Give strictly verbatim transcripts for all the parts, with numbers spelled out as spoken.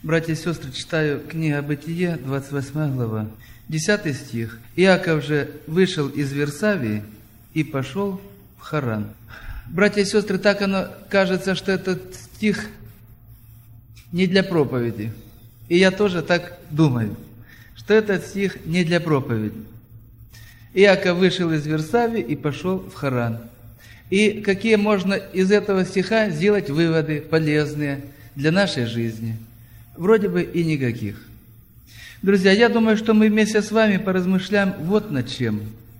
Братья и сестры, читаю книга Бытие, двадцать восьмая глава, десятый стих. «Иаков же вышел из Вирсавии и пошел в Харан». Братья и сестры, так оно кажется, что этот стих не для проповеди. И я тоже так думаю, что этот стих не для проповеди. Иаков вышел из Вирсавии и пошел в Харан. И какие можно из этого стиха сделать выводы полезные для нашей жизни? Вроде бы и никаких. Друзья, я думаю, что мы вместе с вами поразмышляем вот над чем.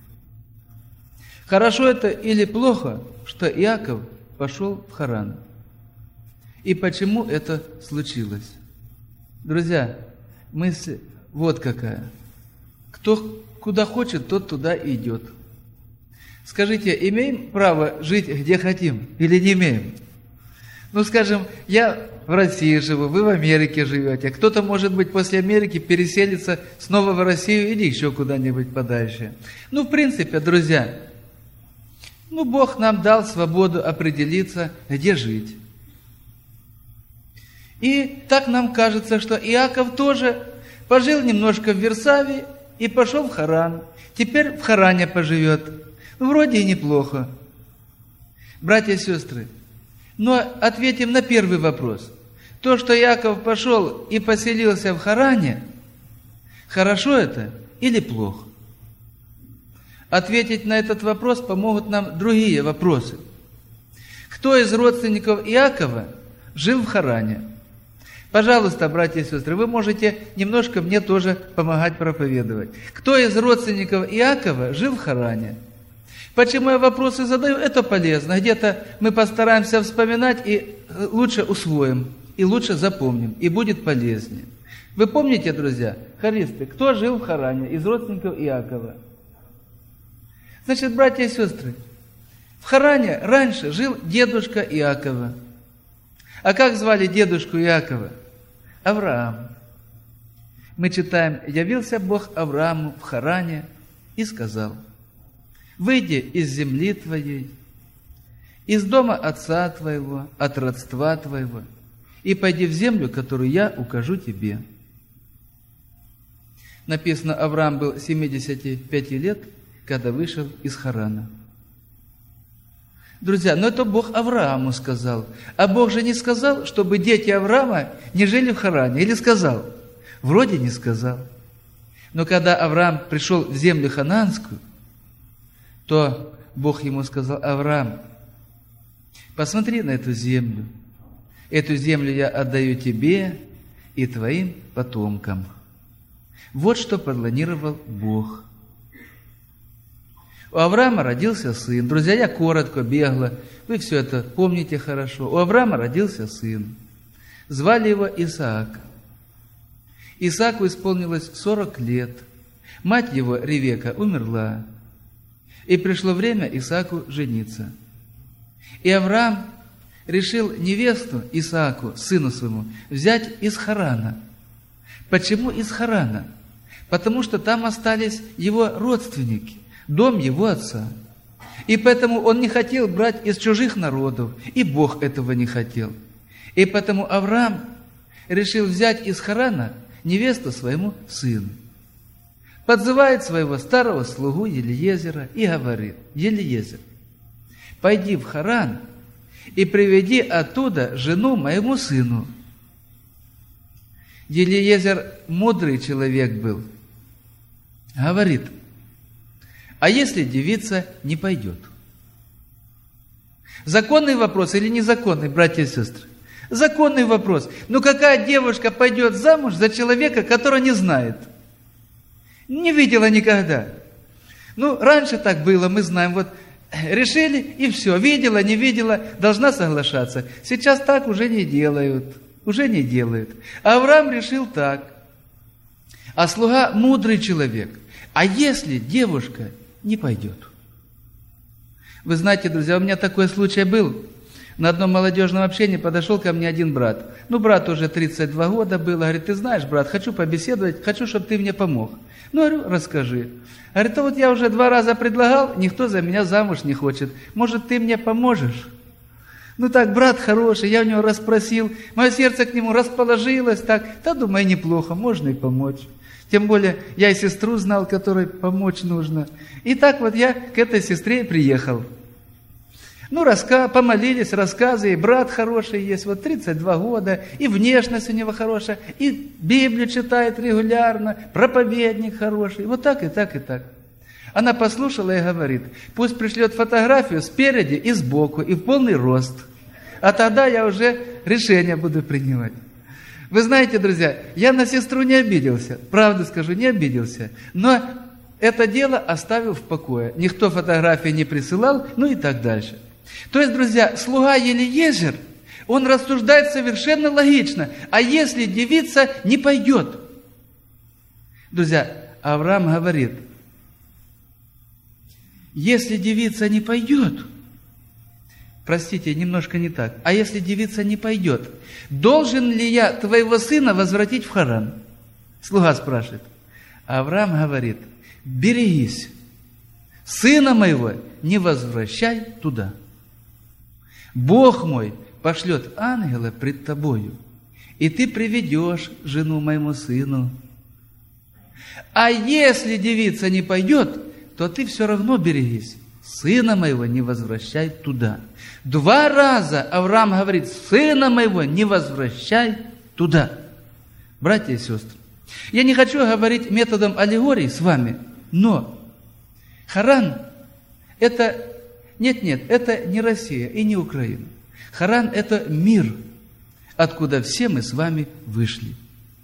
Хорошо это или плохо, что Иаков пошел в Харан? И почему это случилось? Друзья, мысль вот какая. Кто куда хочет, тот туда и идет. Скажите, имеем право жить где хотим или не имеем? Ну, скажем, я в России живу, вы в Америке живете. Кто-то, может быть, после Америки переселится снова в Россию или еще куда-нибудь подальше. Ну, в принципе, друзья, ну, Бог нам дал свободу определиться, где жить. И так нам кажется, что Иаков тоже пожил немножко в Вирсавии и пошел в Харан. Теперь в Харане поживет. Ну, вроде и неплохо. Братья и сестры, но ответим на первый вопрос. То, что Иаков пошел и поселился в Харане, хорошо это или плохо? Ответить на этот вопрос помогут нам другие вопросы. Кто из родственников Иакова жил в Харане? Пожалуйста, братья и сестры, вы можете немножко мне тоже помогать проповедовать. Кто из родственников Иакова жил в Харане? Почему я вопросы задаю? Это полезно. Где-то мы постараемся вспоминать и лучше усвоим, и лучше запомним, и будет полезнее. Вы помните, друзья, хористы, кто жил в Харане из родственников Иакова? Значит, братья и сестры, в Харане раньше жил дедушка Иакова. А как звали дедушку Иакова? Авраам. Мы читаем: «Явился Бог Аврааму в Харане и сказал: выйди из земли твоей, из дома отца твоего, от родства твоего, и пойди в землю, которую я укажу тебе». Написано, Авраам был семидесяти пяти лет, когда вышел из Харана. Друзья, но это Бог Аврааму сказал. А Бог же не сказал, чтобы дети Авраама не жили в Харане. Или сказал? Вроде не сказал. Но когда Авраам пришел в землю ханаанскую, то Бог ему сказал: Авраам, посмотри на эту землю. Эту землю я отдаю тебе и твоим потомкам. Вот что планировал Бог. У Авраама родился сын. Друзья, я коротко, бегло, вы все это помните хорошо. У Авраама родился сын. Звали его Исаак. Исааку исполнилось сорок лет. Мать его, Ревека, умерла. И пришло время Исааку жениться. И Авраам решил невесту Исааку, сыну своему, взять из Харана. Почему из Харана? Потому что там остались его родственники, дом его отца. И поэтому он не хотел брать из чужих народов, и Бог этого не хотел. И поэтому Авраам решил взять из Харана невесту своему сыну. Подзывает своего старого слугу Елиезера и говорит: Елиезер, пойди в Харан и приведи оттуда жену моему сыну. Елиезер мудрый человек был. Говорит: а если девица не пойдет? Законный вопрос или незаконный, братья и сестры? Законный вопрос. Но какая девушка пойдет замуж за человека, которого не знает? Не видела никогда. Ну, раньше так было, мы знаем, вот решили и все, видела, не видела, должна соглашаться. Сейчас так уже не делают, уже не делают. А Авраам решил так. А слуга мудрый человек. А если девушка не пойдет? Вы знаете, друзья, у меня такой случай был. На одном молодежном общении подошел ко мне один брат. Ну, брат уже тридцать два года было. Говорит: ты знаешь, брат, хочу побеседовать, хочу, чтобы ты мне помог. Ну, говорю, расскажи. Говорит: а вот я уже два раза предлагал, никто за меня замуж не хочет. Может, ты мне поможешь? Ну так, брат хороший, я у него расспросил, мое сердце к нему расположилось так, да, думаю, неплохо, можно и помочь. Тем более, я и сестру знал, которой помочь нужно. И так вот я к этой сестре приехал. Ну, раска... помолились, рассказы, и брат хороший есть, вот тридцать два года, и внешность у него хорошая, и Библию читает регулярно, проповедник хороший, вот так и так и так. Она послушала и говорит, пусть пришлет фотографию спереди и сбоку, и в полный рост. А тогда я уже решение буду принимать. Вы знаете, друзья, я на сестру не обиделся, правду скажу, не обиделся. Но это дело оставил в покое. Никто фотографии не присылал, ну и так дальше. То есть, друзья, слуга Елиезер, он рассуждает совершенно логично. А если девица не пойдет? Друзья, Авраам говорит, если девица не пойдет, простите, немножко не так, а если девица не пойдет, должен ли я твоего сына возвратить в Харан? Слуга спрашивает. Авраам говорит, берегись, сына моего не возвращай туда. Бог мой пошлет ангела пред тобою, и ты приведешь жену моему сыну. А если девица не пойдет, то ты все равно берегись. Сына моего не возвращай туда. Два раза Авраам говорит, сына моего не возвращай туда. Братья и сестры, я не хочу говорить методом аллегории с вами, но Харан это, нет-нет, это не Россия и не Украина. Харан это мир, откуда все мы с вами вышли.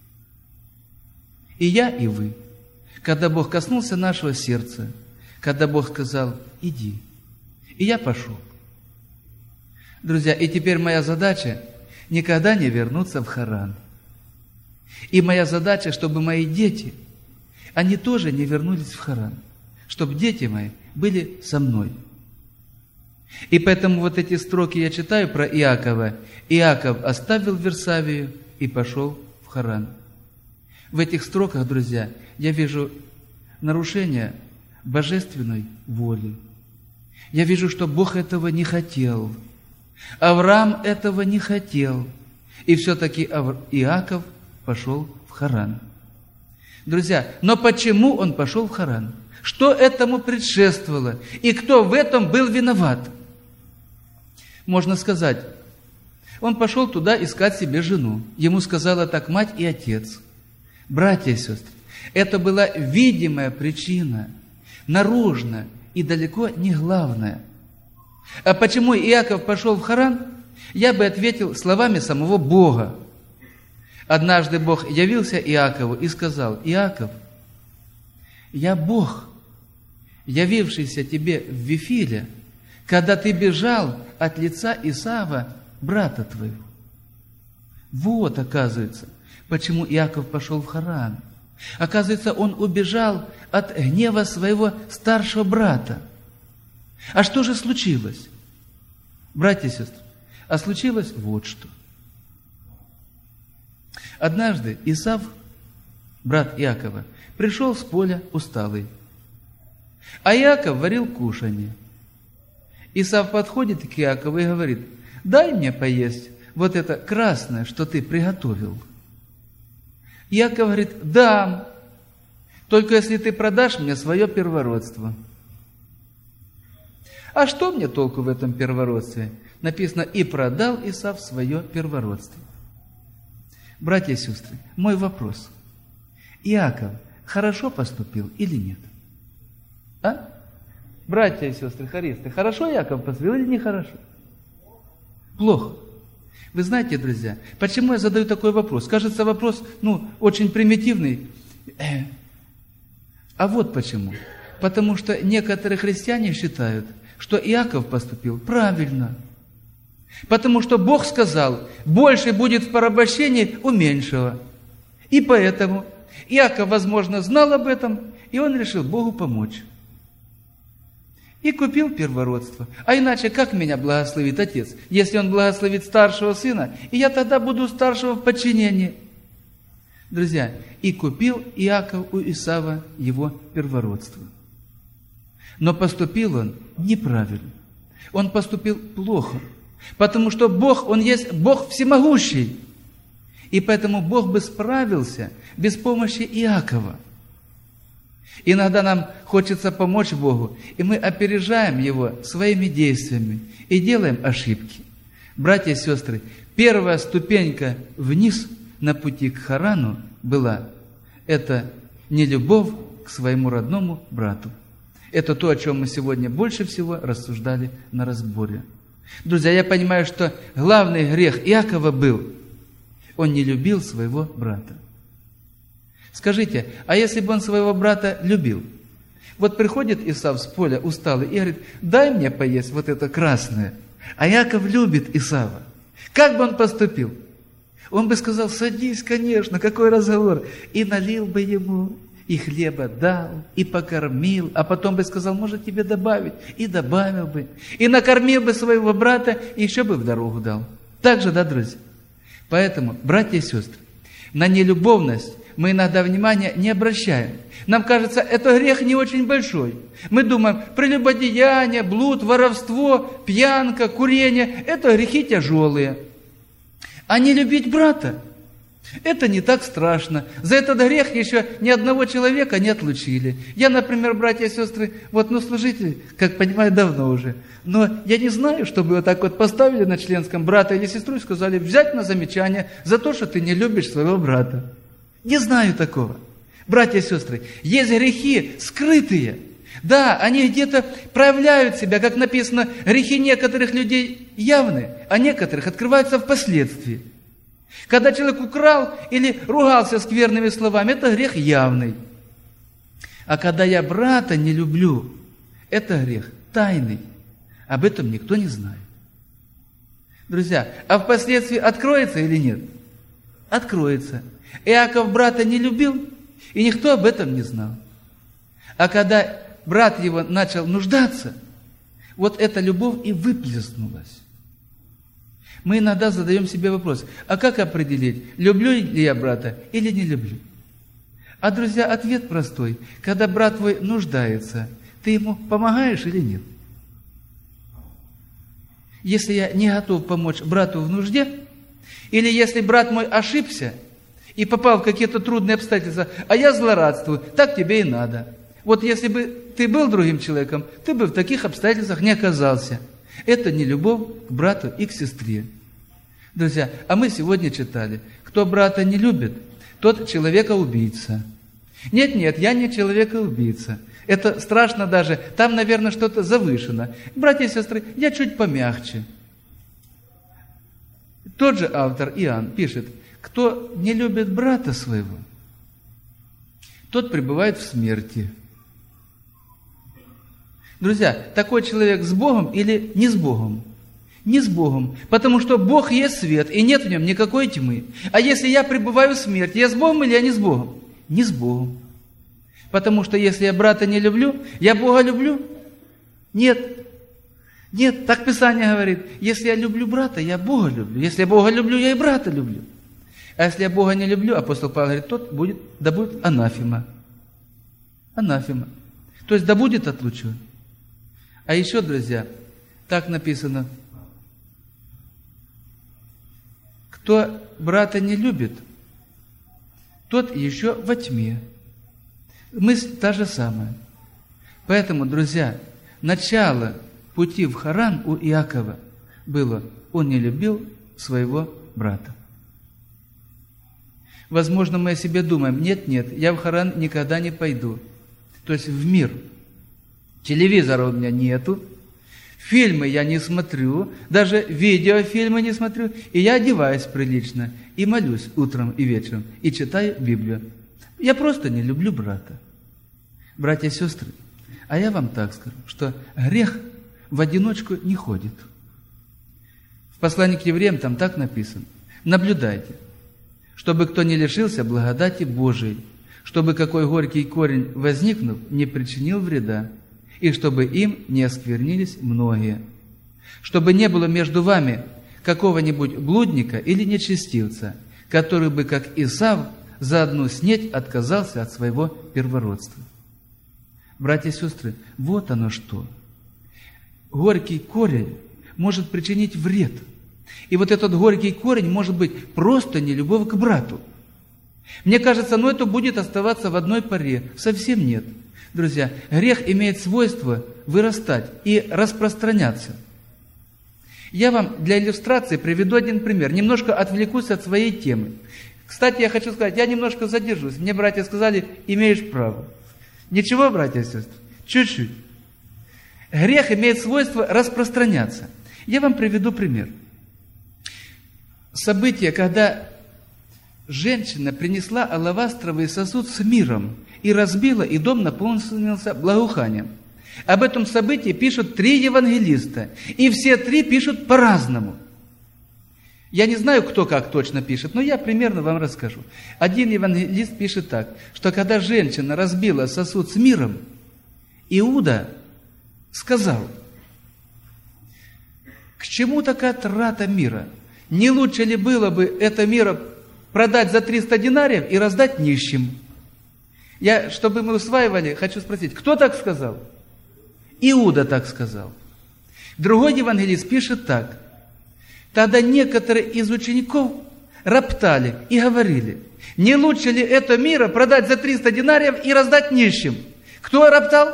И я, и вы. Когда Бог коснулся нашего сердца, когда Бог сказал, иди, и я пошел. Друзья, и теперь моя задача никогда не вернуться в Харан. И моя задача, чтобы мои дети, они тоже не вернулись в Харан, чтобы дети мои были со мной. И поэтому вот эти строки я читаю про Иакова. Иаков оставил Версавию и пошел в Харан. В этих строках, друзья, я вижу нарушение божественной воли. Я вижу, что Бог этого не хотел. Авраам этого не хотел. И все-таки Иаков пошел в Харан. Друзья, но почему он пошел в Харан? Что этому предшествовало? И кто в этом был виноват? Можно сказать, он пошел туда искать себе жену. Ему сказала так мать и отец. Братья и сестры, это была видимая причина, наружная и далеко не главная. А почему Иаков пошел в Харан? Я бы ответил словами самого Бога. Однажды Бог явился Иакову и сказал, Иаков, я Бог, явившийся тебе в Вифиле, когда ты бежал от лица Исава, брата твоего. Вот, оказывается, почему Иаков пошел в Харан. Оказывается, он убежал от гнева своего старшего брата. А что же случилось? Братья и сестры, а случилось вот что. Однажды Исав, брат Иакова, пришел с поля усталый. А Иаков варил кушанье. Исав подходит к Иакову и говорит, дай мне поесть вот это красное, что ты приготовил. Иаков говорит, дам, только если ты продашь мне свое первородство. А что мне толку в этом первородстве? Написано, и продал Исав свое первородство. Братья и сестры, мой вопрос. Иаков хорошо поступил или нет? А? Братья и сестры, хористы, хорошо Иаков поступил или нехорошо? Плохо. Вы знаете, друзья, почему я задаю такой вопрос? Кажется, вопрос, ну, очень примитивный. А вот почему. Потому что некоторые христиане считают, что Иаков поступил правильно. Потому что Бог сказал, больше будет в порабощении у меньшего. И поэтому Иаков, возможно, знал об этом, и он решил Богу помочь. И купил первородство. А иначе как меня благословит отец, если он благословит старшего сына, и я тогда буду старшего в подчинении? Друзья, и купил Иаков у Исава его первородство. Но поступил он неправильно. Он поступил плохо. Потому что Бог, Он есть Бог всемогущий. И поэтому Бог бы справился без помощи Иакова. Иногда нам хочется помочь Богу, и мы опережаем Его своими действиями и делаем ошибки. Братья и сестры, первая ступенька вниз на пути к Харану была это нелюбовь к своему родному брату. Это то, о чем мы сегодня больше всего рассуждали на разборе. Друзья, я понимаю, что главный грех Иакова был, он не любил своего брата. Скажите, а если бы он своего брата любил? Вот приходит Исав с поля усталый и говорит: дай мне поесть вот это красное. А Иаков любит Исава. Как бы он поступил? Он бы сказал: садись, конечно, какой разговор. И налил бы ему, и хлеба дал, и покормил, а потом бы сказал: может тебе добавить? И добавил бы. И накормил бы своего брата, и еще бы в дорогу дал. Так же, да, друзья? Поэтому, братья и сестры, на нелюбовность мы иногда внимания не обращаем. Нам кажется, это грех не очень большой. Мы думаем, прелюбодеяние, блуд, воровство, пьянка, курение – это грехи тяжелые. А не любить брата – это не так страшно. За этот грех еще ни одного человека не отлучили. Я, например, братья и сестры, вот, ну, служитель, как понимаю, давно уже. Но я не знаю, чтобы вот так вот поставили на членском брата или сестру и сказали: взять на замечание за то, что ты не любишь своего брата. Не знаю такого. Братья и сестры, есть грехи скрытые. Да, они где-то проявляют себя, как написано, грехи некоторых людей явны, а некоторых открываются впоследствии. Когда человек украл или ругался скверными словами, это грех явный. А когда я брата не люблю, это грех тайный. Об этом никто не знает. Друзья, а впоследствии откроется или нет? Откроется. Иаков брата не любил, и никто об этом не знал. А когда брат его начал нуждаться, вот эта любовь и выплеснулась. Мы иногда задаем себе вопрос: а как определить, люблю ли я брата или не люблю? А, друзья, ответ простой. Когда брат твой нуждается, ты ему помогаешь или нет? Если я не готов помочь брату в нужде, или если брат мой ошибся и попал в какие-то трудные обстоятельства, а я злорадствую, так тебе и надо. Вот если бы ты был другим человеком, ты бы в таких обстоятельствах не оказался. Это не любовь к брату и к сестре. Друзья, а мы сегодня читали: кто брата не любит, тот человека-убийца. Нет, нет, я не человека-убийца. Это страшно даже, там, наверное, что-то завышено. Братья и сестры, я чуть помягче. Тот же автор Иоанн пишет: кто не любит брата своего, тот пребывает в смерти. Друзья, такой человек с Богом или не с Богом? Не с Богом, потому что Бог есть свет, и нет в нем никакой тьмы. А если я пребываю в смерти, я с Богом или я не с Богом? Не с Богом. Потому что если я брата не люблю, я Бога люблю? Нет. Нет, так Писание говорит: если я люблю брата, я Бога люблю. Если я Бога люблю, я и брата люблю. А если я Бога не люблю, апостол Павел говорит, тот будет, да будет анафема. Анафема. То есть да будет отлучен. А еще, друзья, так написано: кто брата не любит, тот еще во тьме. Мысль та же самая. Поэтому, друзья, начало пути в Харан у Иакова было: он не любил своего брата. Возможно, мы о себе думаем: нет, нет, я в Харан никогда не пойду. То есть в мир. Телевизора у меня нету, фильмы я не смотрю, даже видеофильмы не смотрю, и я одеваюсь прилично, и молюсь утром и вечером, и читаю Библию. Я просто не люблю брата. Братья и сестры, а я вам так скажу, что грех в одиночку не ходит. В послании к евреям там так написано: наблюдайте, чтобы кто не лишился благодати Божией, чтобы какой горький корень, возникнув, не причинил вреда, и чтобы им не осквернились многие, чтобы не было между вами какого-нибудь блудника или нечестивца, который бы, как Исав, за одну снеть отказался от своего первородства. Братья и сестры, вот оно что. Горький корень может причинить вред. И вот этот горький корень может быть просто нелюбовь к брату. Мне кажется, ну это будет оставаться в одной паре. Совсем нет. Друзья, грех имеет свойство вырастать и распространяться. Я вам для иллюстрации приведу один пример. Немножко отвлекусь от своей темы. Кстати, я хочу сказать, я немножко задержусь. Мне братья сказали, имеешь право. Ничего, братья и сестры? Чуть-чуть. Грех имеет свойство распространяться. Я вам приведу пример. Событие, когда женщина принесла алавастровый сосуд с миром и разбила, и дом наполнился благоуханием. Об этом событии пишут три евангелиста, и все три пишут по-разному. Я не знаю, кто как точно пишет, но я примерно вам расскажу. Один евангелист пишет так, что когда женщина разбила сосуд с миром, Иуда сказал: к чему такая трата мира? Не лучше ли было бы это мира продать за триста динариев и раздать нищим? Я, чтобы мы усваивали, хочу спросить, кто так сказал? Иуда так сказал. Другой евангелист пишет так. Тогда некоторые из учеников роптали и говорили: не лучше ли это мира продать за триста динариев и раздать нищим? Кто роптал?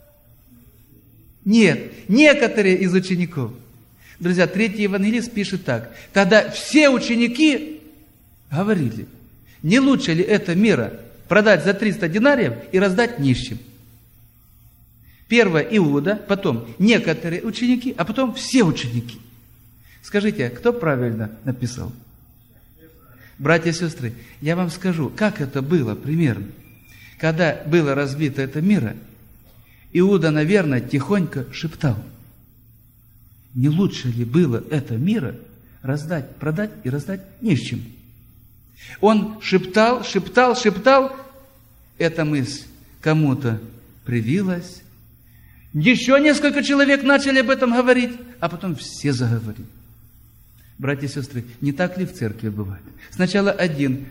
Нет, некоторые из учеников. Друзья, третий евангелист пишет так. Тогда все ученики говорили: не лучше ли это мира продать за триста динариев и раздать нищим? Первое Иуда, потом некоторые ученики, а потом все ученики. Скажите, кто правильно написал? Братья и сестры, я вам скажу, как это было примерно. Когда было разбито это мира, Иуда, наверное, тихонько шептал: не лучше ли было это мира раздать, продать и раздать нищим? Он шептал, шептал, шептал. Эта мысль кому-то привилась. Еще несколько человек начали об этом говорить, а потом все заговорили. Братья и сестры, не так ли в церкви бывает? Сначала один,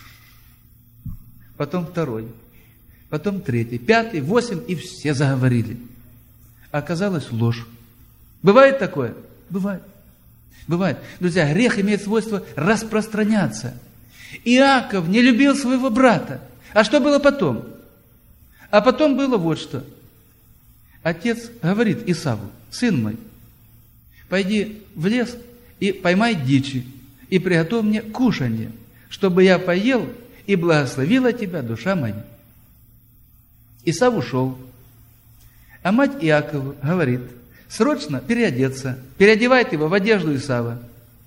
потом второй, потом третий, пятый, восемь, и все заговорили. А оказалось ложь. Бывает такое? Бывает. Бывает. Друзья, грех имеет свойство распространяться. Иаков не любил своего брата. А что было потом? А потом было вот что. Отец говорит Исаву: сын мой, пойди в лес и поймай дичи, и приготовь мне кушанье, чтобы я поел, и благословила тебя душа моя. Исав ушел. А мать Иакова говорит: срочно переодеться. Переодевает его в одежду Исава.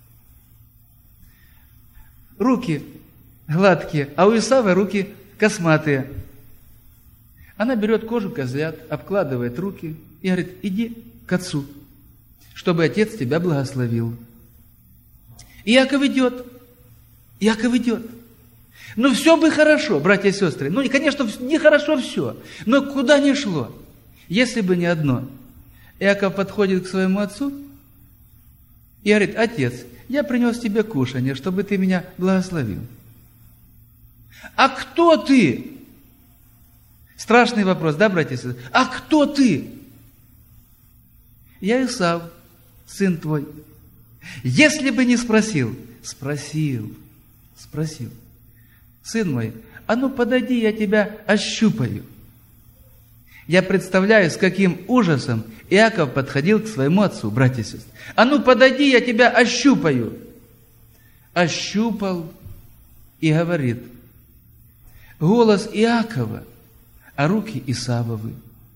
Руки гладкие, а у Исава руки косматые. Она берет кожу козлят, обкладывает руки и говорит: иди к отцу, чтобы отец тебя благословил. Иаков идет. Иаков идет. Ну, все бы хорошо, братья и сестры. Ну, и, конечно, нехорошо все. Но куда ни шло, если бы не одно. Иаков подходит к своему отцу и говорит: отец, я принес тебе кушанье, чтобы ты меня благословил. А кто ты? Страшный вопрос, да, братья и сестры? А кто ты? Я Исав, сын твой. Если бы не спросил, спросил, спросил. Сын мой, а ну подойди, я тебя ощупаю. Я представляю, с каким ужасом Иаков подходил к своему отцу, братья и сестры. А ну подойди, я тебя ощупаю. Ощупал и говорит: голос Иакова, а руки Исавовы.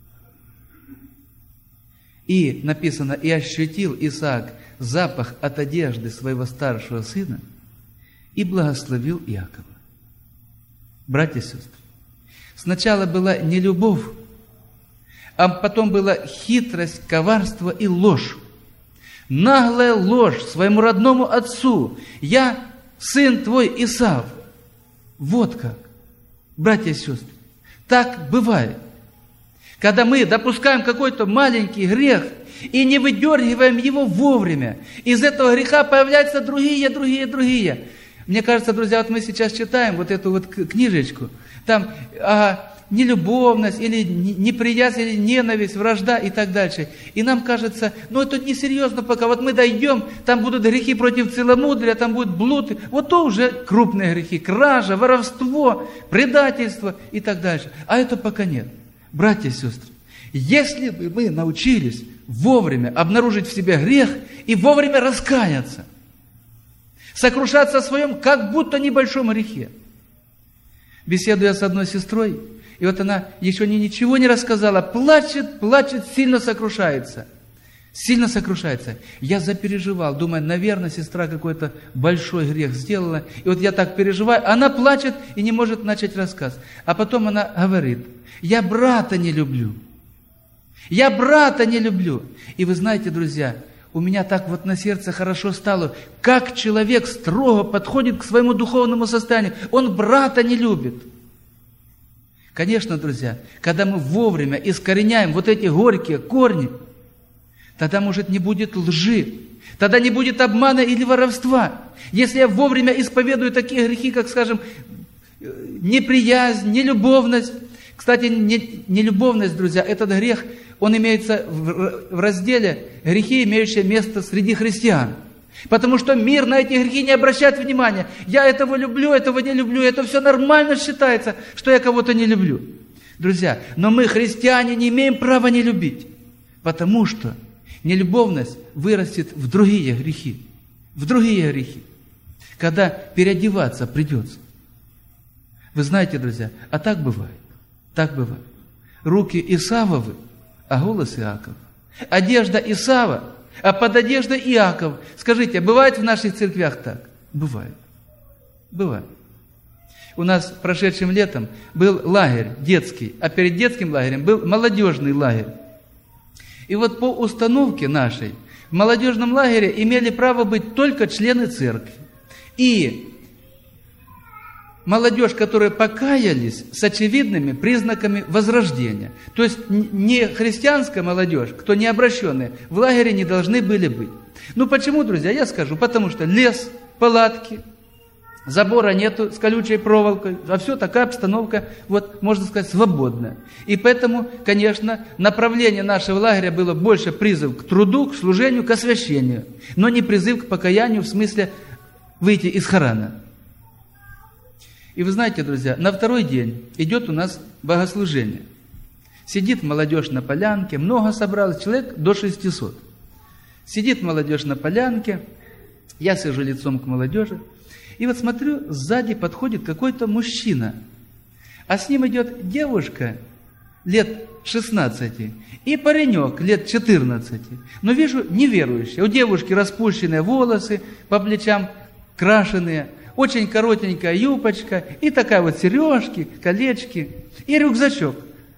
И написано: и ощутил Исаак запах от одежды своего старшего сына и благословил Иакова. Братья и сестры, сначала была не любовь, а потом была хитрость, коварство и ложь. Наглая ложь своему родному отцу: я сын твой Исав. Вот как. Братья и сестры, так бывает. Когда мы допускаем какой-то маленький грех и не выдергиваем его вовремя, из этого греха появляются другие, другие, другие. Мне кажется, друзья, вот мы сейчас читаем вот эту вот книжечку, там о нелюбовность, или неприязнь, или ненависть, вражда и так дальше. И нам кажется, ну это несерьезно пока, вот мы дойдем, там будут грехи против целомудрия, там будет блуд, вот то уже крупные грехи, кража, воровство, предательство и так дальше. А это пока нет. Братья и сестры, если бы мы научились вовремя обнаружить в себе грех и вовремя раскаяться, сокрушаться о своем как будто небольшом грехе. Беседуя с одной сестрой, и вот она еще ни, ничего не рассказала, плачет, плачет, сильно сокрушается. Сильно сокрушается. Я запереживал, думаю, наверное, сестра какой-то большой грех сделала. И вот я так переживаю, она плачет и не может начать рассказ. А потом она говорит, я брата не люблю. Я брата не люблю. И вы знаете, друзья, у меня так вот на сердце хорошо стало, как человек строго подходит к своему духовному состоянию. Он брата не любит. Конечно, друзья, когда мы вовремя искореняем вот эти горькие корни, тогда, может, не будет лжи, тогда не будет обмана или воровства. Если я вовремя исповедую такие грехи, как, скажем, неприязнь, нелюбовность. Кстати, не, нелюбовность, друзья, этот грех, он имеется в, в разделе «Грехи, имеющие место среди христиан». Потому что мир на эти грехи не обращает внимания. Я этого люблю, этого не люблю, это все нормально считается, что я кого-то не люблю. Друзья, но мы, христиане, не имеем права не любить, потому что нелюбовность вырастет в другие грехи, в другие грехи, когда переодеваться придется. Вы знаете, друзья, а так бывает, так бывает. Руки Исавовы, а голос Иаков. Одежда Исава, а под одеждой Иаков. Скажите, бывает в наших церквях так? Бывает. Бывает. У нас прошедшим летом был лагерь детский, а перед детским лагерем был молодежный лагерь. И вот по установке нашей в молодежном лагере имели право быть только члены церкви. И молодежь, которые покаялись с очевидными признаками возрождения. То есть не христианская молодежь, кто не обращенные, в лагере не должны были быть. Ну почему, друзья, я скажу, потому что лес, палатки, забора нету с колючей проволокой, а все такая обстановка, вот, можно сказать, свободная. И поэтому, конечно, направление нашего лагеря было больше призыв к труду, к служению, к освящению, но не призыв к покаянию в смысле выйти из Харана. И вы знаете, друзья, на второй день идет у нас богослужение. Сидит молодежь на полянке, много собралось, человек до шестисот. Сидит молодежь на полянке, я сижу лицом к молодежи, и вот смотрю, сзади подходит какой-то мужчина, а с ним идет девушка лет шестнадцати и паренек лет четырнадцати. Но вижу, неверующие. У девушки распущенные волосы, по плечам крашеные, очень коротенькая юбочка, и такая вот сережки, колечки, и рюкзачок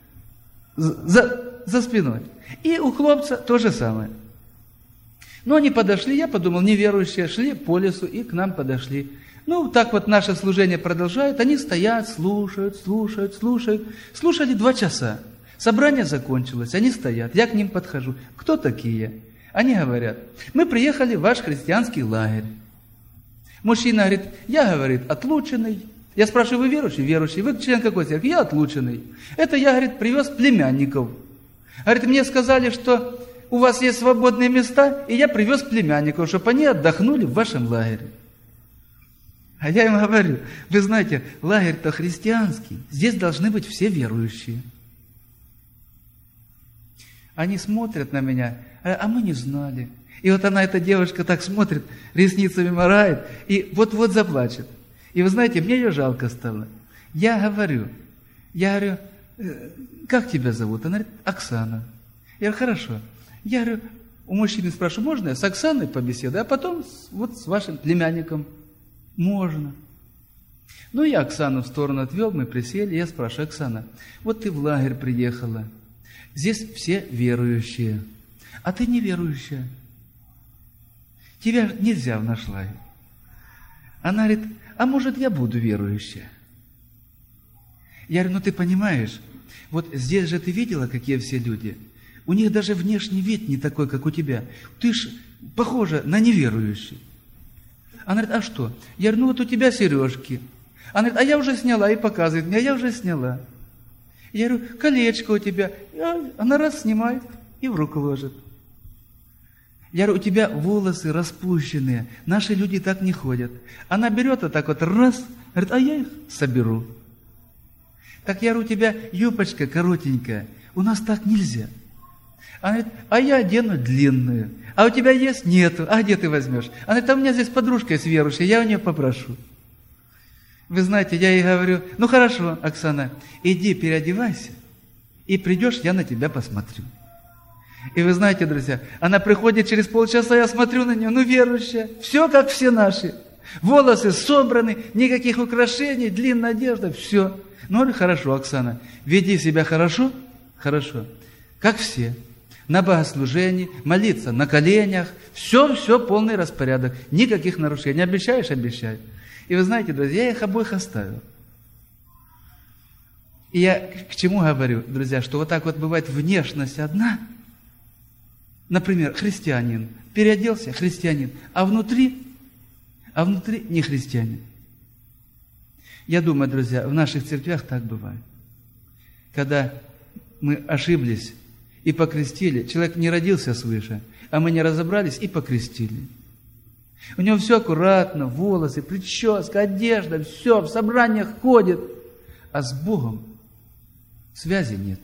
за, за спиной. И у хлопца то же самое. Но они подошли, я подумал, неверующие, шли по лесу и к нам подошли. Ну, так вот наше служение продолжает, они стоят, слушают, слушают, слушают. Слушали два часа. Собрание закончилось, они стоят, я к ним подхожу. Кто такие? Они говорят, мы приехали в ваш христианский лагерь. Мужчина говорит, я, говорит, отлученный. Я спрашиваю, вы верующий? Верующий. Вы член какой церкви? Я отлученный. Это я, говорит, привез племянников. Говорит, мне сказали, что у вас есть свободные места, и я привез племянников, чтобы они отдохнули в вашем лагере. А я им говорю, вы знаете, лагерь-то христианский, здесь должны быть все верующие. Они смотрят на меня, а мы не знали. И вот она, эта девушка, так смотрит, ресницами морает, и вот-вот заплачет. И вы знаете, мне ее жалко стало. Я говорю, я говорю, как тебя зовут? Она говорит, Оксана. Я говорю, хорошо. Я говорю, у мужчины спрашиваю, можно я с Оксаной побеседую, а потом вот с вашим племянником? Можно. Ну, я Оксану в сторону отвел, мы присели, я спрашиваю, Оксана, вот ты в лагерь приехала, здесь все верующие, а ты неверующая. Тебя нельзя в наш лагерь. Она говорит, а может, я буду верующая? Я говорю, ну ты понимаешь, вот здесь же ты видела, какие все люди? У них даже внешний вид не такой, как у тебя. Ты ж похожа на неверующий. Она говорит, а что? Я говорю, ну вот у тебя сережки. Она говорит, а я уже сняла, и показывает мне, а я уже сняла. Я говорю, колечко у тебя. Она раз снимает и в руку ложит. Я говорю, у тебя волосы распущенные. Наши люди так не ходят. Она берет вот так вот раз, говорит, а я их соберу. Так я говорю, у тебя юбочка коротенькая. У нас так нельзя. Она говорит, а я одену длинную. А у тебя есть? Нету. А где ты возьмешь? Она говорит, а у меня здесь подружка есть верующая, я у нее попрошу. Вы знаете, я ей говорю, ну хорошо, Оксана, иди переодевайся, и придешь, я на тебя посмотрю. И вы знаете, друзья, она приходит через полчаса, я смотрю на нее, ну верующая, все как все наши. Волосы собраны, никаких украшений, длинная одежда, все. Ну хорошо, Оксана, веди себя хорошо, хорошо, как все. На богослужении, молиться на коленях, все-все полный распорядок, никаких нарушений. Обещаешь? Обещай. И вы знаете, друзья, я их обоих оставил. И я к чему говорю, друзья, что вот так вот бывает внешность одна. Например, христианин, переоделся христианин, а внутри, а внутри не христианин. Я думаю, друзья, в наших церквях так бывает. Когда мы ошиблись и покрестили, человек не родился свыше, а мы не разобрались и покрестили. У него все аккуратно, волосы, прическа, одежда, все, в собраниях ходит. А с Богом связи нет.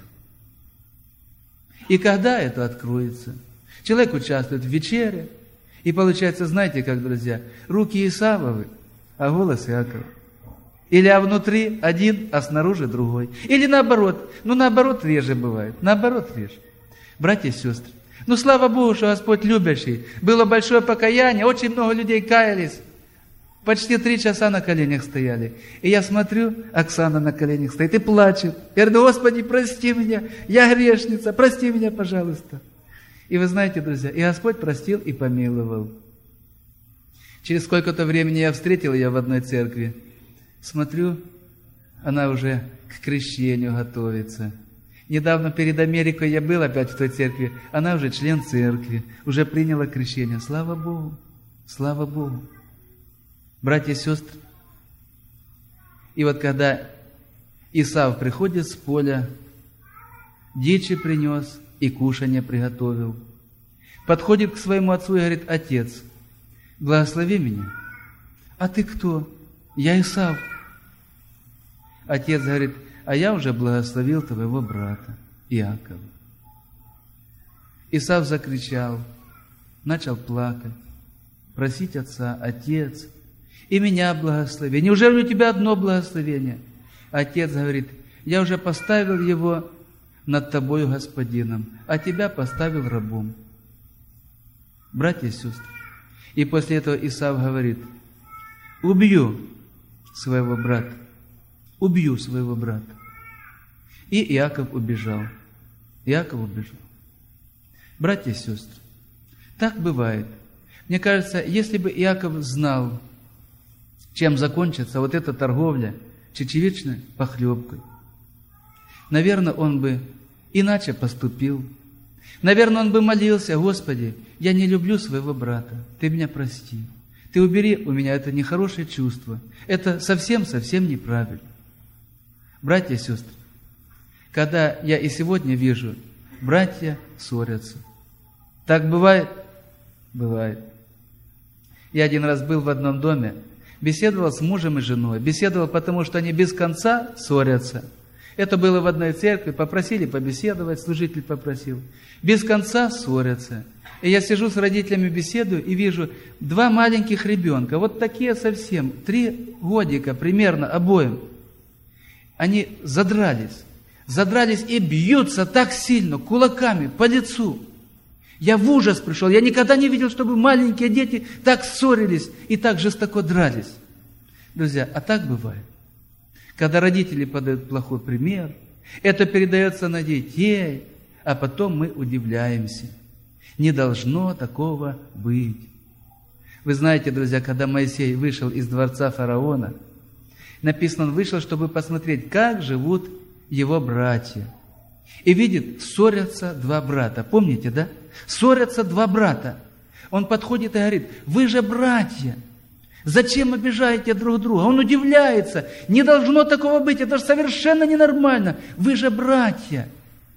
И когда это откроется? Человек участвует в вечере, и получается, знаете как, друзья, руки Исавовы, а голос Иакова. Или а внутри один, а снаружи другой. Или наоборот, ну наоборот реже бывает, наоборот реже. Братья и сестры, ну, слава Богу, что Господь любящий. Было большое покаяние, очень много людей каялись. Почти три часа на коленях стояли. И я смотрю, Оксана на коленях стоит и плачет. Я говорю, Господи, прости меня, я грешница, прости меня, пожалуйста. И вы знаете, друзья, и Господь простил и помиловал. Через сколько-то времени я встретил ее в одной церкви. Смотрю, она уже к крещению готовится. Недавно перед Америкой я был опять в той церкви. Она уже член церкви, уже приняла крещение. Слава Богу, слава Богу. Братья и сестры, и вот когда Исав приходит с поля, дичи принес и кушанье приготовил, подходит к своему отцу и говорит, отец, благослови меня. А ты кто? Я Исав. Отец говорит, а я уже благословил твоего брата Иакова. Исав закричал, начал плакать, просить отца, отец, и меня благослови. Неужели у тебя одно благословение? Отец говорит, я уже поставил его над тобою господином, а тебя поставил рабом. Братья и сестры, и после этого Исав говорит, убью своего брата, убью своего брата. И Иаков убежал. Иаков убежал. Братья и сестры, так бывает. Мне кажется, если бы Иаков знал, чем закончится вот эта торговля чечевичной похлебкой, наверное, он бы иначе поступил. Наверное, он бы молился, Господи, я не люблю своего брата, Ты меня прости. Ты убери у меня это нехорошее чувство. Это совсем-совсем неправильно. Братья и сестры, когда я и сегодня вижу, братья ссорятся. Так бывает? Бывает. Я один раз был в одном доме, беседовал с мужем и женой. Беседовал, потому что они без конца ссорятся. Это было в одной церкви, попросили побеседовать, служитель попросил. Без конца ссорятся. И я сижу с родителями, беседую, и вижу два маленьких ребенка, вот такие совсем, три годика примерно обоим. Они задрались, задрались и бьются так сильно, кулаками по лицу. Я в ужас пришел, я никогда не видел, чтобы маленькие дети так ссорились и так жестоко дрались. Друзья, а так бывает. Когда родители подают плохой пример, это передается на детей, а потом мы удивляемся. Не должно такого быть. Вы знаете, друзья, когда Моисей вышел из дворца фараона, написано, он вышел, чтобы посмотреть, как живут его братья. И видит, ссорятся два брата. Помните, да? Ссорятся два брата. Он подходит и говорит, вы же братья. Зачем обижаете друг друга? Он удивляется. Не должно такого быть. Это же совершенно ненормально. Вы же братья.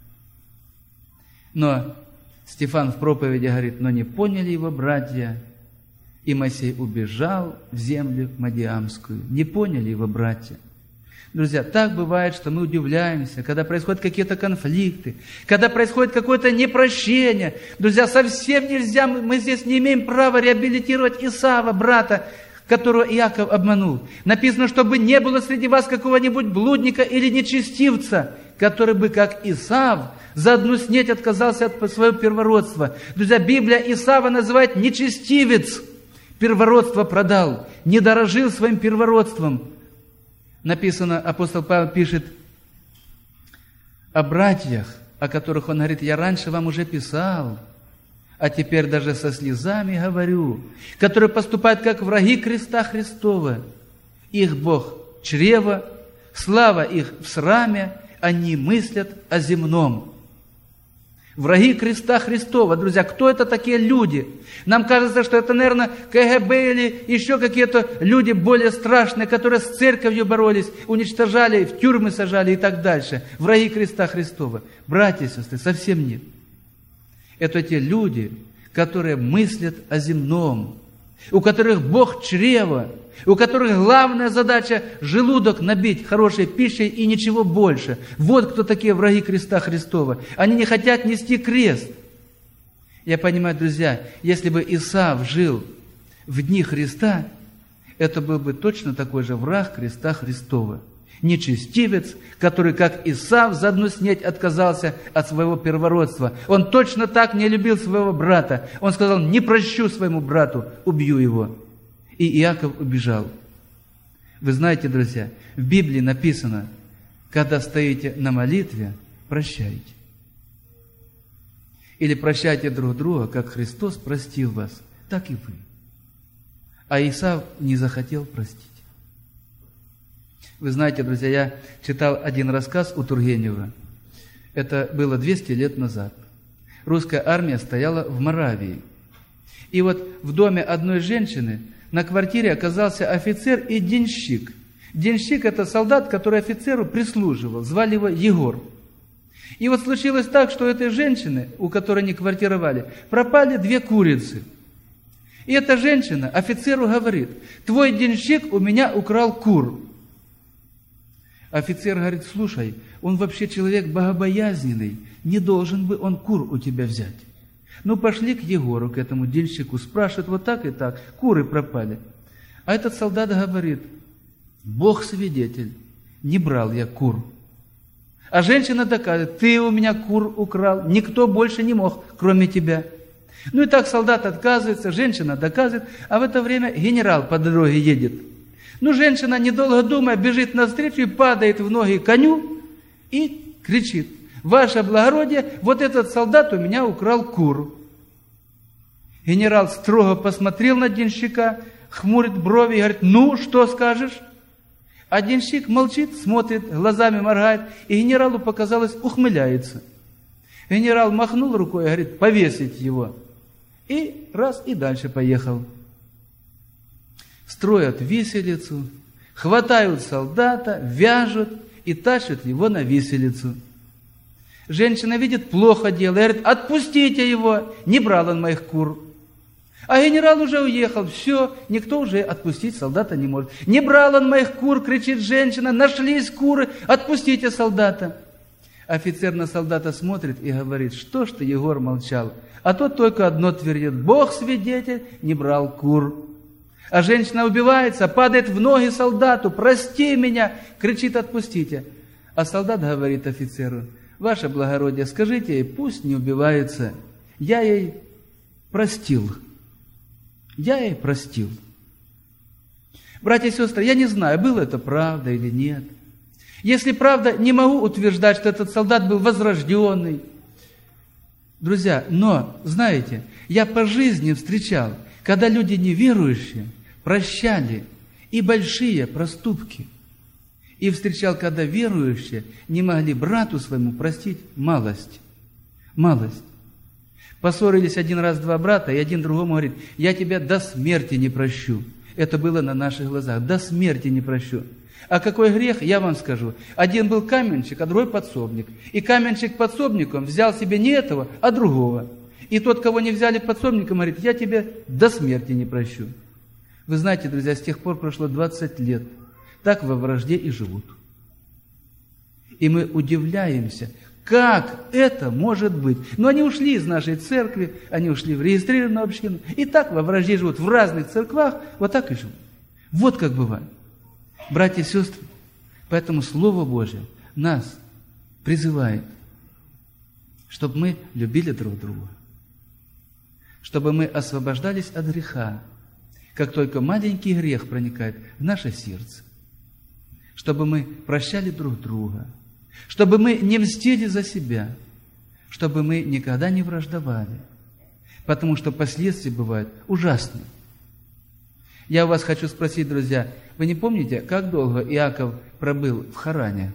Но Стефан в проповеди говорит, но не поняли его братья. И Моисей убежал в землю Мадиамскую. Не поняли его братья. Друзья, так бывает, что мы удивляемся, когда происходят какие-то конфликты, когда происходит какое-то непрощение. Друзья, совсем нельзя, мы здесь не имеем права реабилитировать Исава, брата, которого Иаков обманул. Написано, чтобы не было среди вас какого-нибудь блудника или нечестивца, который бы, как Исав, за одну снеть отказался от своего первородства. Друзья, Библия Исава называет нечестивец. Первородство продал, не дорожил своим первородством. Написано, апостол Павел пишет о братьях, о которых он говорит, я раньше вам уже писал, а теперь даже со слезами говорю, которые поступают как враги креста Христова. Их Бог чрево, слава их в сраме, они мыслят о земном. Враги креста Христова. Друзья, кто это такие люди? Нам кажется, что это, наверное, ка гэ бэ или еще какие-то люди более страшные, которые с церковью боролись, уничтожали, в тюрьмы сажали и так дальше. Враги креста Христова. Братья и сестры, совсем нет. Это те люди, которые мыслят о земном, у которых Бог чрево, у которых главная задача – желудок набить хорошей пищей и ничего больше. Вот кто такие враги креста Христова. Они не хотят нести крест. Я понимаю, друзья, если бы Исав жил в дни Христа, это был бы точно такой же враг креста Христова. Нечестивец, который, как Исав, за одну снеть отказался от своего первородства. Он точно так не любил своего брата. Он сказал, не прощу своему брату, убью его. И Иаков убежал. Вы знаете, друзья, в Библии написано, когда стоите на молитве, прощайте. Или прощайте друг друга, как Христос простил вас, так и вы. А Исав не захотел простить. Вы знаете, друзья, я читал один рассказ у Тургенева. Это было двести лет назад. Русская армия стояла в Моравии. И вот в доме одной женщины на квартире оказался офицер и денщик. Денщик – это солдат, который офицеру прислуживал. Звали его Егор. И вот случилось так, что у этой женщины, у которой они квартировали, пропали две курицы. И эта женщина офицеру говорит, твой денщик у меня украл кур. Офицер говорит, слушай, он вообще человек богобоязненный, не должен бы он кур у тебя взять. Ну, пошли к Егору, к этому денщику, спрашивают, вот так и так, куры пропали. А этот солдат говорит, Бог свидетель, не брал я кур. А женщина доказывает, ты у меня кур украл, никто больше не мог, кроме тебя. Ну и так солдат отказывается, женщина доказывает, а в это время генерал по дороге едет. Ну, женщина, недолго думая, бежит навстречу и падает в ноги коню и кричит, ваше благородие, вот этот солдат у меня украл кур. Генерал строго посмотрел на денщика, хмурит брови и говорит, ну, что скажешь? А денщик молчит, смотрит, глазами моргает, и генералу показалось, ухмыляется. Генерал махнул рукой и говорит, повесить его. И раз, и дальше поехал. Строят виселицу, хватают солдата, вяжут и тащат его на виселицу. Женщина видит, плохо делает, говорит, отпустите его, не брал он моих кур. А генерал уже уехал, все, никто уже отпустить солдата не может. Не брал он моих кур, кричит женщина, нашлись куры, отпустите солдата. Офицер на солдата смотрит и говорит, что ж ты, Егор, молчал? А тот только одно твердит, Бог свидетель, не брал кур. А женщина убивается, падает в ноги солдату, прости меня, кричит, отпустите. А солдат говорит офицеру, ваше благородие, скажите ей, пусть не убивается, я ей простил. Я ей простил. Братья и сестры, я не знаю, было это правда или нет. Если правда, не могу утверждать, что этот солдат был возрожденный. Друзья, но, знаете, я по жизни встречал, когда люди неверующие прощали и большие проступки. И встречал, когда верующие не могли брату своему простить малость. Малость. Поссорились один раз два брата, и один другому говорит, я тебя до смерти не прощу. Это было на наших глазах. До смерти не прощу. А какой грех, я вам скажу. Один был каменщик, а другой подсобник. И каменщик подсобником взял себе не этого, а другого. И тот, кого не взяли подсобником, говорит, я тебя до смерти не прощу. Вы знаете, друзья, с тех пор прошло двадцать лет. Так во вражде и живут. И мы удивляемся, как это может быть. Но они ушли из нашей церкви, они ушли в регистрированную общину. И так во вражде живут в разных церквах, вот так и живут. Вот как бывает. Братья и сестры, поэтому Слово Божье нас призывает, чтобы мы любили друг друга, чтобы мы освобождались от греха, как только маленький грех проникает в наше сердце, чтобы мы прощали друг друга, чтобы мы не мстили за себя, чтобы мы никогда не враждовали, потому что последствия бывают ужасные. Я у вас хочу спросить, друзья, вы не помните, как долго Иаков пробыл в Харане?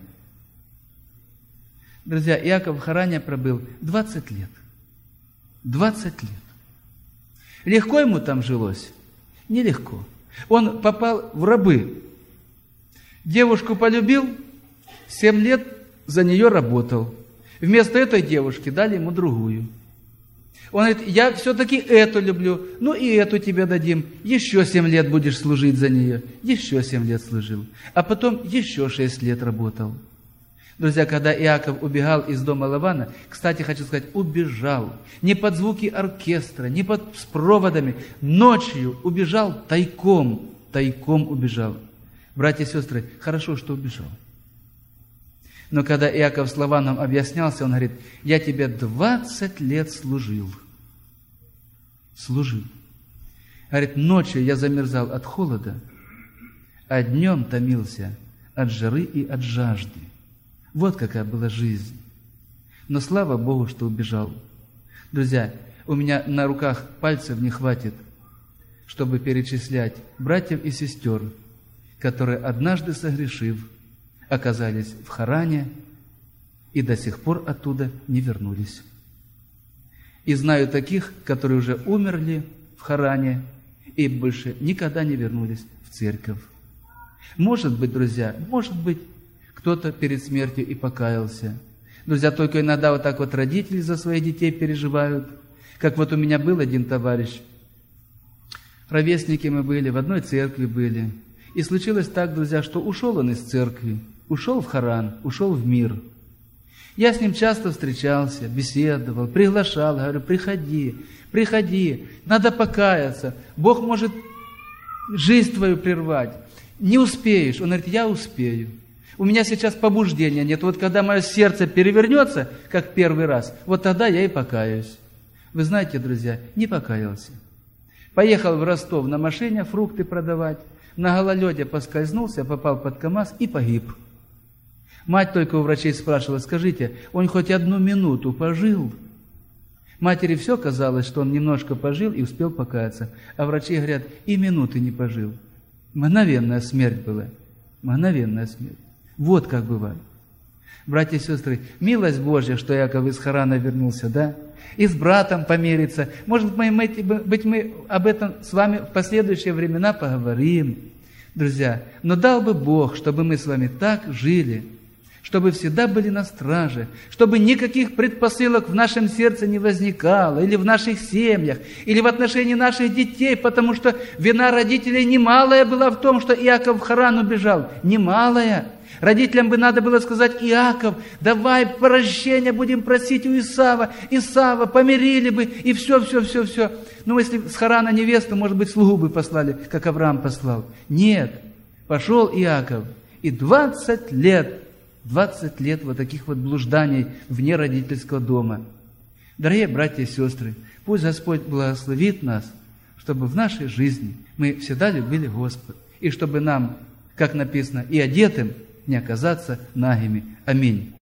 Друзья, Иаков в Харане пробыл двадцать лет. двадцать лет. Легко ему там жилось? Нелегко. Он попал в рабы. Девушку полюбил, семь лет за нее работал. Вместо этой девушки дали ему другую. Он говорит, я все-таки эту люблю, ну и эту тебе дадим. Еще семь лет будешь служить за нее. Еще семь лет служил. А потом еще шесть лет работал. Друзья, когда Иаков убегал из дома Лавана, кстати, хочу сказать, убежал. Не под звуки оркестра, не под, с проводами. Ночью убежал тайком. Тайком убежал. Братья и сестры, хорошо, что убежал. Но когда Иаков с Лаваном объяснялся, он говорит, я тебе двадцать лет служил. Служил. Говорит, ночью я замерзал от холода, а днем томился от жары и от жажды. Вот какая была жизнь. Но слава Богу, что убежал. Друзья, у меня на руках пальцев не хватит, чтобы перечислять братьев и сестер, которые, однажды согрешив, оказались в Харане и до сих пор оттуда не вернулись. И знаю таких, которые уже умерли в Харане и больше никогда не вернулись в церковь. Может быть, друзья, может быть, кто-то перед смертью и покаялся. Друзья, только иногда вот так вот родители за своих детей переживают. Как вот у меня был один товарищ. Ровесники мы были, в одной церкви были. И случилось так, друзья, что ушел он из церкви, ушел в Харан, ушел в мир. Я с ним часто встречался, беседовал, приглашал, говорю, приходи, приходи, надо покаяться, Бог может жизнь твою прервать. Не успеешь. Он говорит, я успею. У меня сейчас побуждения нет. Вот когда мое сердце перевернется, как первый раз, вот тогда я и покаюсь. Вы знаете, друзья, не покаялся. Поехал в Ростов на машине фрукты продавать, на гололеде поскользнулся, попал под КамАЗ и погиб. Мать только у врачей спрашивала, скажите, он хоть одну минуту пожил? Матери все казалось, что он немножко пожил и успел покаяться. А врачи говорят, и минуты не пожил. Мгновенная смерть была. Мгновенная смерть. Вот как бывает. Братья и сестры, милость Божья, что Иаков из Харана вернулся, да? И с братом помириться. Может быть, мы об этом с вами в последующие времена поговорим, друзья. Но дал бы Бог, чтобы мы с вами так жили, чтобы всегда были на страже, чтобы никаких предпосылок в нашем сердце не возникало, или в наших семьях, или в отношении наших детей, потому что вина родителей немалая была в том, что Иаков в Харан убежал. Немалая. Родителям бы надо было сказать, Иаков, давай прощения будем просить у Исава. Исава помирили бы, и все, все, все, все. Ну, если с Харана невесту, может быть, слугу бы послали, как Авраам послал. Нет, пошел Иаков, и двадцать лет, двадцать лет вот таких вот блужданий вне родительского дома. Дорогие братья и сестры, пусть Господь благословит нас, чтобы в нашей жизни мы всегда любили Господа, и чтобы нам, как написано, и одетым не оказаться нагими. Аминь.